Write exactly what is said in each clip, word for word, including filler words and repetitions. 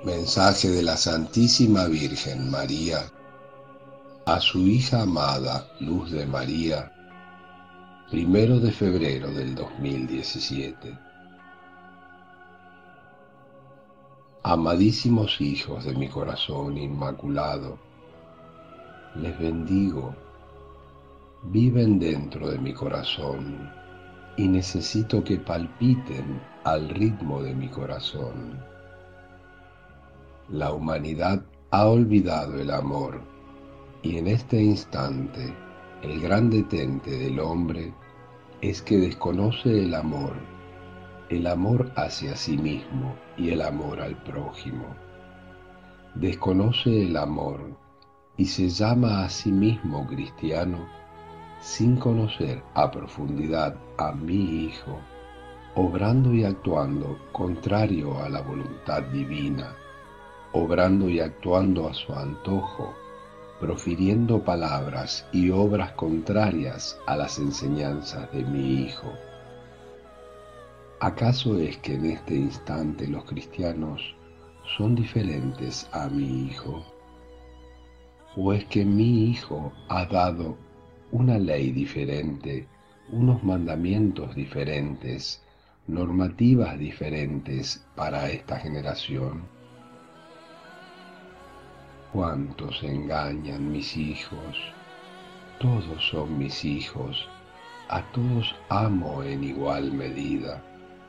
Mensaje de la Santísima Virgen María a su hija amada, Luz de María, primero de febrero del dos mil diecisiete. Amadísimos hijos de mi corazón inmaculado, les bendigo. Viven dentro de mi corazón y necesito que palpiten al ritmo de mi corazón. La humanidad ha olvidado el amor y en este instante el gran detente del hombre es que desconoce el amor, el amor hacia sí mismo y el amor al prójimo. Desconoce el amor y se llama a sí mismo cristiano sin conocer a profundidad a mi Hijo, obrando y actuando contrario a la voluntad divina, obrando y actuando a su antojo, profiriendo palabras y obras contrarias a las enseñanzas de mi Hijo. ¿Acaso es que en este instante los cristianos son diferentes a mi Hijo? ¿O es que mi Hijo ha dado una ley diferente, unos mandamientos diferentes, normativas diferentes para esta generación? ¿Cuántos engañan mis hijos? Todos son mis hijos, a todos amo en igual medida.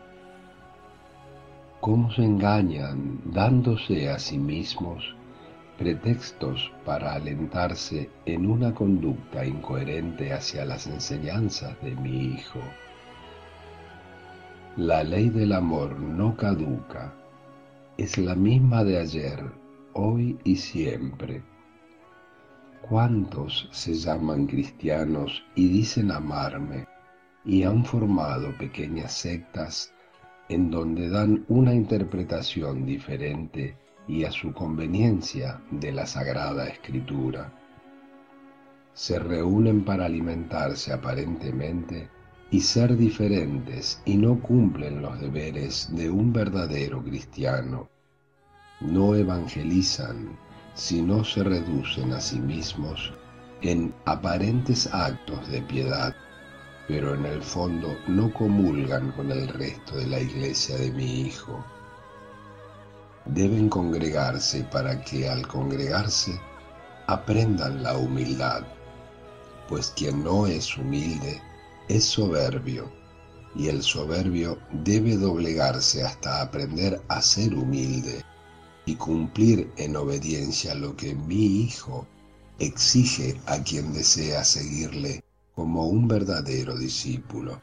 ¿Cómo se engañan dándose a sí mismos pretextos para alentarse en una conducta incoherente hacia las enseñanzas de mi Hijo? La ley del amor no caduca, es la misma de ayer, hoy y siempre. ¿Cuántos se llaman cristianos y dicen amarme y han formado pequeñas sectas en donde dan una interpretación diferente y a su conveniencia de la Sagrada Escritura? Se reúnen para alimentarse aparentemente y ser diferentes y no cumplen los deberes de un verdadero cristiano. No evangelizan, sino se reducen a sí mismos en aparentes actos de piedad, pero en el fondo no comulgan con el resto de la iglesia de mi Hijo. Deben congregarse para que al congregarse aprendan la humildad, pues quien no es humilde es soberbio, y el soberbio debe doblegarse hasta aprender a ser humilde y cumplir en obediencia lo que mi Hijo exige a quien desea seguirle como un verdadero discípulo.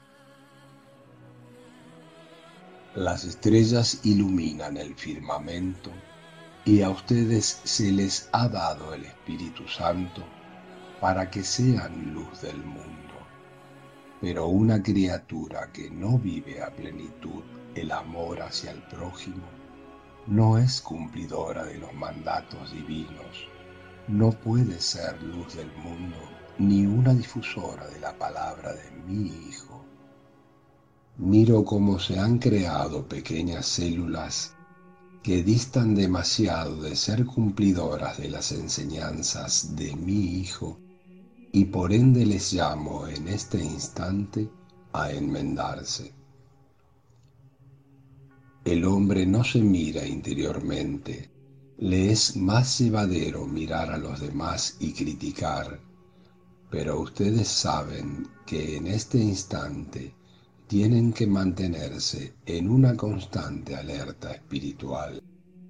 Las estrellas iluminan el firmamento y a ustedes se les ha dado el Espíritu Santo para que sean luz del mundo. Pero una criatura que no vive a plenitud el amor hacia el prójimo no es cumplidora de los mandatos divinos, no puede ser luz del mundo ni una difusora de la palabra de mi Hijo. Miro cómo se han creado pequeñas células que distan demasiado de ser cumplidoras de las enseñanzas de mi Hijo y por ende les llamo en este instante a enmendarse. El hombre no se mira interiormente, le es más llevadero mirar a los demás y criticar, pero ustedes saben que en este instante tienen que mantenerse en una constante alerta espiritual.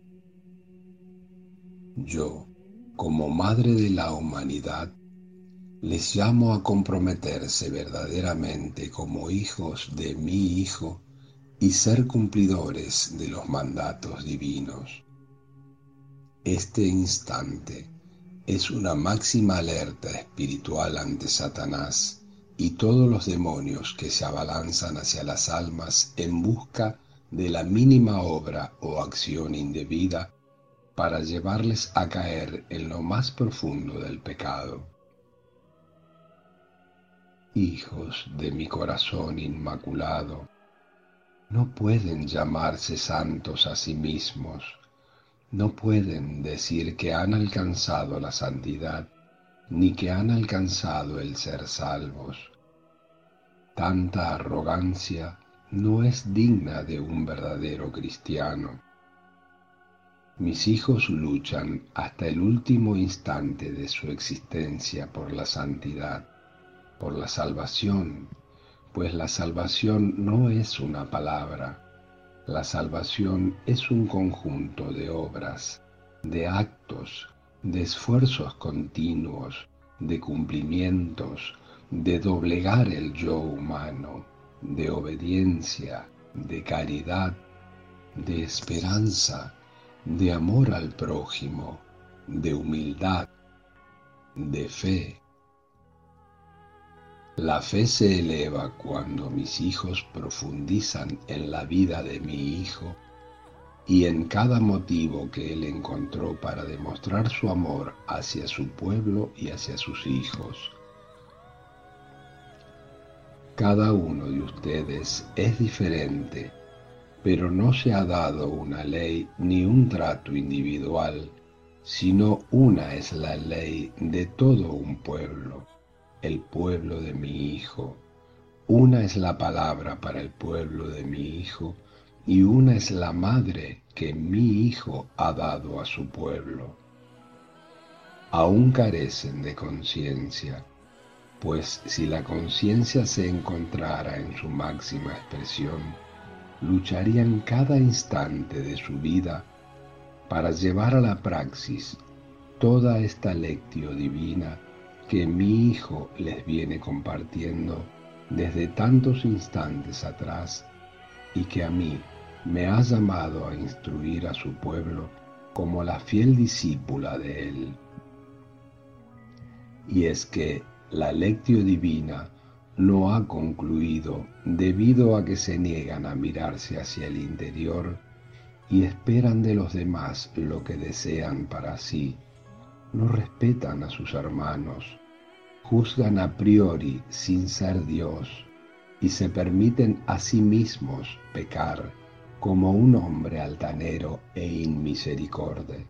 Yo, como madre de la humanidad, les llamo a comprometerse verdaderamente como hijos de mi Hijo y ser cumplidores de los mandatos divinos. Este instante es una máxima alerta espiritual ante Satanás y todos los demonios que se abalanzan hacia las almas en busca de la mínima obra o acción indebida para llevarles a caer en lo más profundo del pecado. Hijos de mi corazón inmaculado, no pueden llamarse santos a sí mismos, No pueden decir que han alcanzado la santidad, ni que han alcanzado el ser salvos. Tanta arrogancia no es digna de un verdadero cristiano. Mis hijos luchan hasta el último instante de su existencia por la santidad, por la salvación, pues la salvación no es una palabra. La salvación es un conjunto de obras, de actos, de esfuerzos continuos, de cumplimientos, de doblegar el yo humano, de obediencia, de caridad, de esperanza, de amor al prójimo, de humildad, de fe. La fe se eleva cuando mis hijos profundizan en la vida de mi hijo y en cada motivo que él encontró para demostrar su amor hacia su pueblo y hacia sus hijos. Cada uno de ustedes es diferente, pero no se ha dado una ley ni un trato individual, sino una es la ley de todo un pueblo, el pueblo de mi hijo. Una es la palabra para el pueblo de mi hijo, y una es la madre que mi hijo ha dado a su pueblo. Aún carecen de conciencia, pues si la conciencia se encontrara en su máxima expresión, lucharían cada instante de su vida para llevar a la praxis toda esta lectio divina que mi hijo les viene compartiendo desde tantos instantes atrás y que a mí me ha llamado a instruir a su pueblo como la fiel discípula de él. Y es que la lectio divina no ha concluido debido a que se niegan a mirarse hacia el interior y esperan de los demás lo que desean para sí, no respetan a sus hermanos, juzgan a priori sin ser Dios y se permiten a sí mismos pecar como un hombre altanero e inmisericorde.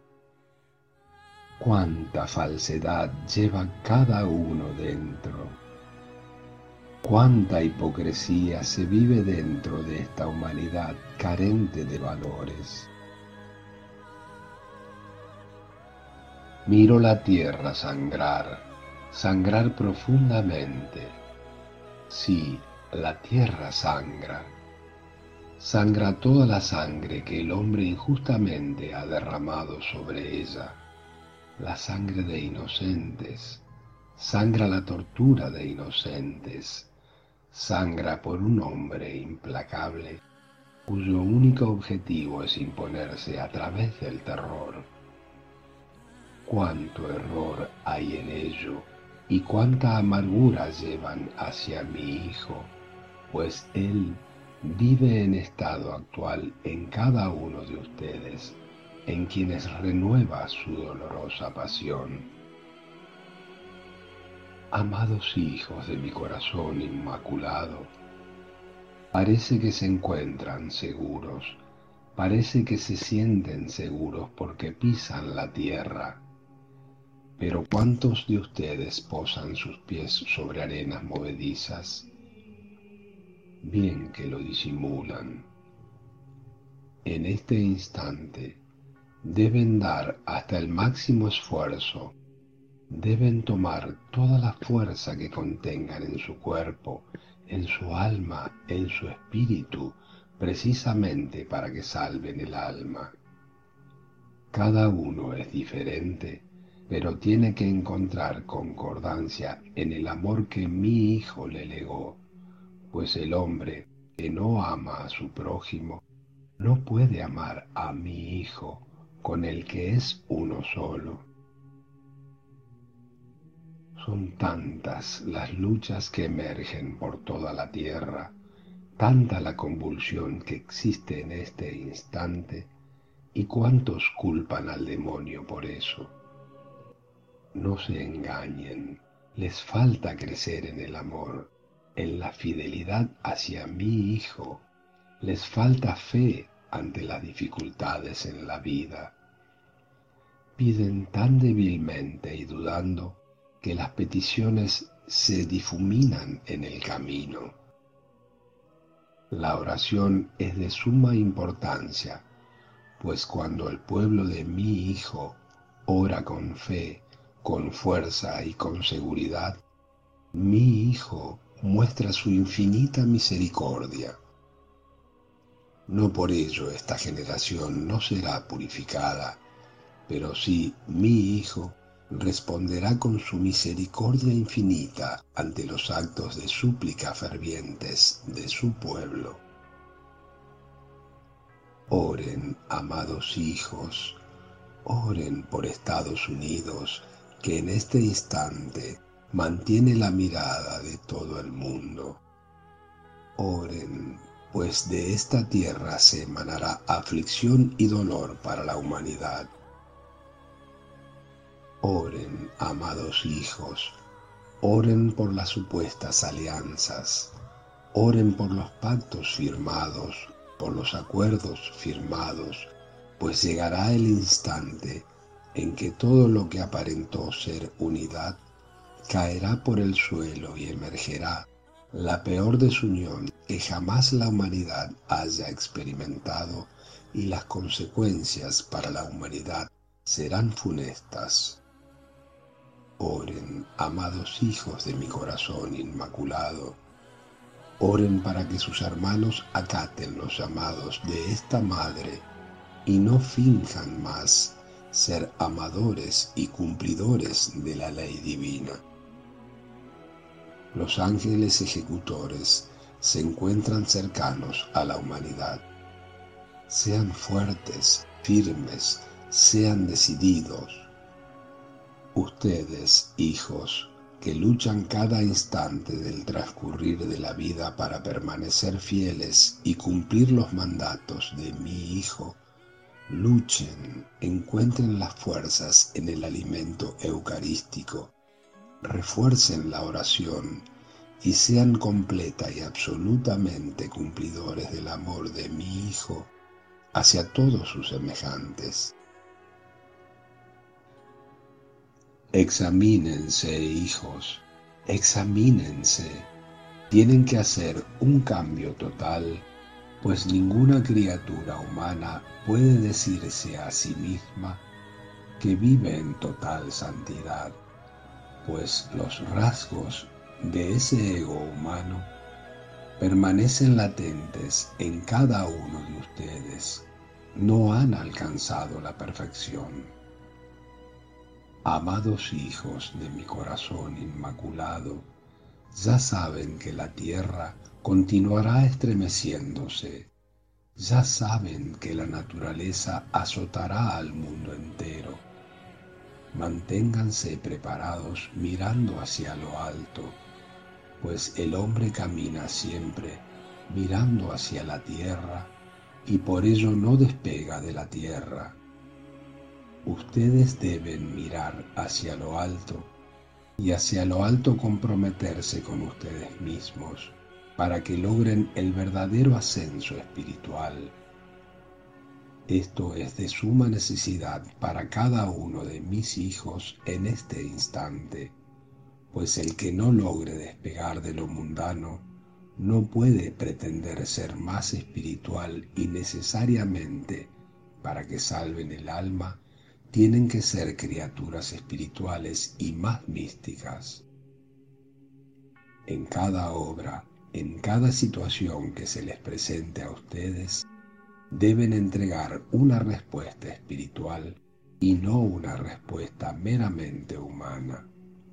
Cuánta falsedad lleva cada uno dentro. Cuánta hipocresía se vive dentro de esta humanidad carente de valores. Miro la tierra sangrar, sangrar profundamente. Sí, la tierra sangra. Sangra toda la sangre que el hombre injustamente ha derramado sobre ella. La sangre de inocentes. Sangra la tortura de inocentes. Sangra por un hombre implacable cuyo único objetivo es imponerse a través del terror. Cuánto error hay en ello y cuánta amargura llevan hacia mi hijo, pues él vive en estado actual en cada uno de ustedes, en quienes renueva su dolorosa pasión. Amados hijos de mi corazón inmaculado, parece que se encuentran seguros, parece que se sienten seguros porque pisan la tierra, pero ¿cuántos de ustedes posan sus pies sobre arenas movedizas? Bien que lo disimulan. En este instante deben dar hasta el máximo esfuerzo, deben tomar toda la fuerza que contengan en su cuerpo, en su alma, en su espíritu, precisamente para que salven el alma. Cada uno es diferente, pero tiene que encontrar concordancia en el amor que mi hijo le legó, pues el hombre que no ama a su prójimo no puede amar a mi hijo, con el que es uno solo. Son tantas las luchas que emergen por toda la tierra, tanta la convulsión que existe en este instante, y cuántos culpan al demonio por eso. No se engañen, les falta crecer en el amor, en la fidelidad hacia mi hijo, les falta fe ante las dificultades en la vida. piden tan débilmente y dudando que las peticiones se difuminan en el camino. La oración es de suma importancia, pues cuando el pueblo de mi Hijo ora con fe, con fuerza y con seguridad, mi Hijo muestra su infinita misericordia. No por ello esta generación no será purificada, pero sí mi Hijo responderá con su misericordia infinita ante los actos de súplica fervientes de su pueblo. Oren, amados hijos, oren por Estados Unidos, que en este instante mantiene la mirada de todo el mundo. Oren, pues de esta tierra se emanará aflicción y dolor para la humanidad. Oren, amados hijos, oren por las supuestas alianzas, oren por los pactos firmados, por los acuerdos firmados, pues llegará el instante en que todo lo que aparentó ser unidad caerá por el suelo y emergerá la peor desunión que jamás la humanidad haya experimentado, y las consecuencias para la humanidad serán funestas. Oren, amados hijos de mi corazón inmaculado, oren para que sus hermanos acaten los llamados de esta madre y no finjan más ser amadores y cumplidores de la ley divina. Los ángeles ejecutores se encuentran cercanos a la humanidad. Sean fuertes, firmes, sean decididos. Ustedes, hijos, que luchan cada instante del transcurrir de la vida para permanecer fieles y cumplir los mandatos de mi Hijo, luchen, encuentren las fuerzas en el alimento eucarístico, refuercen la oración y sean completa y absolutamente cumplidores del amor de mi Hijo hacia todos sus semejantes. Examínense, hijos, examínense. Tienen que hacer un cambio total, pues ninguna criatura humana puede decirse a sí misma que vive en total santidad, pues los rasgos de ese ego humano permanecen latentes en cada uno de ustedes. No han alcanzado la perfección. Amados hijos de mi corazón inmaculado, ya saben que la tierra continuará estremeciéndose. Ya saben que la naturaleza azotará al mundo entero. Manténganse preparados mirando hacia lo alto, pues el hombre camina siempre mirando hacia la tierra y por ello no despega de la tierra. Ustedes deben mirar hacia lo alto y hacia lo alto comprometerse con ustedes mismos para que logren el verdadero ascenso espiritual. Esto es de suma necesidad para cada uno de mis hijos en este instante, pues el que no logre despegar de lo mundano no puede pretender ser más espiritual, y necesariamente, para que salven el alma, tienen que ser criaturas espirituales y más místicas. En cada obra, en cada situación que se les presente a ustedes, deben entregar una respuesta espiritual y no una respuesta meramente humana.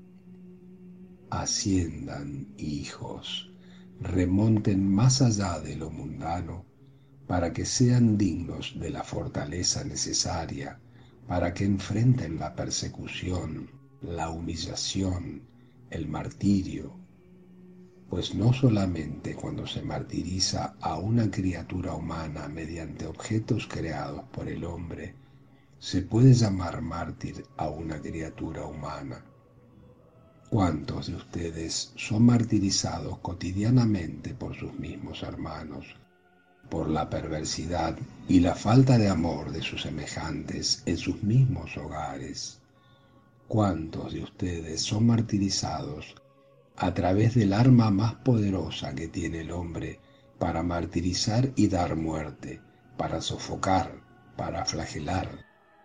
Asciendan, hijos, remonten más allá de lo mundano para que sean dignos de la fortaleza necesaria para que enfrenten la persecución, la humillación, el martirio, pues no solamente cuando se martiriza a una criatura humana mediante objetos creados por el hombre, se puede llamar mártir a una criatura humana. ¿Cuántos de ustedes son martirizados cotidianamente por sus mismos hermanos, por la perversidad y la falta de amor de sus semejantes en sus mismos hogares. ¿Cuántos de ustedes son martirizados a través del arma más poderosa que tiene el hombre para martirizar y dar muerte, para sofocar, para flagelar?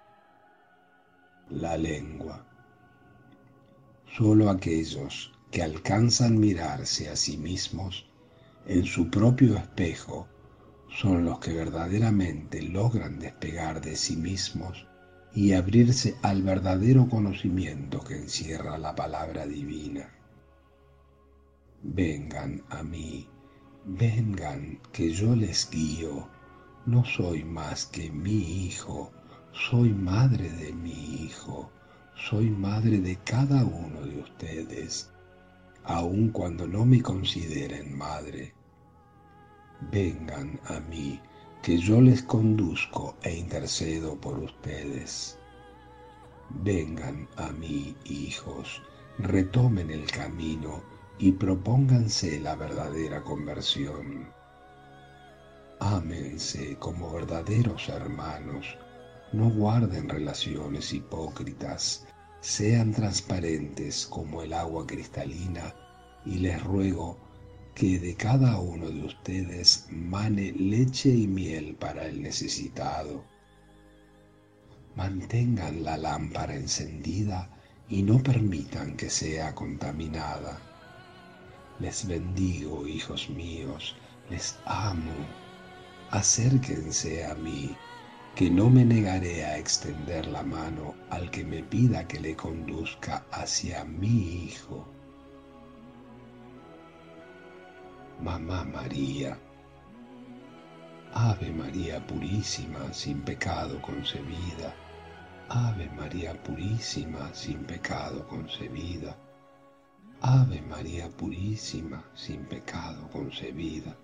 La lengua. Solo aquellos que alcanzan mirarse a sí mismos en su propio espejo son los que verdaderamente logran despegar de sí mismos y abrirse al verdadero conocimiento que encierra la palabra divina. Vengan a mí, vengan que yo les guío, no soy más que mi hijo, soy madre de mi hijo, soy madre de cada uno de ustedes, aun cuando no me consideren madre. Vengan a mí, que yo les conduzco e intercedo por ustedes. Vengan a mí, hijos, retomen el camino y propónganse la verdadera conversión. Ámense como verdaderos hermanos, no guarden relaciones hipócritas, sean transparentes como el agua cristalina y les ruego que de cada uno de ustedes mane leche y miel para el necesitado. Mantengan la lámpara encendida y no permitan que sea contaminada. Les bendigo, hijos míos, les amo. Acérquense a mí, que no me negaré a extender la mano al que me pida que le conduzca hacia mi Hijo. Mamá María, Ave María Purísima, sin pecado concebida, Ave María Purísima, sin pecado concebida, Ave María Purísima, sin pecado concebida.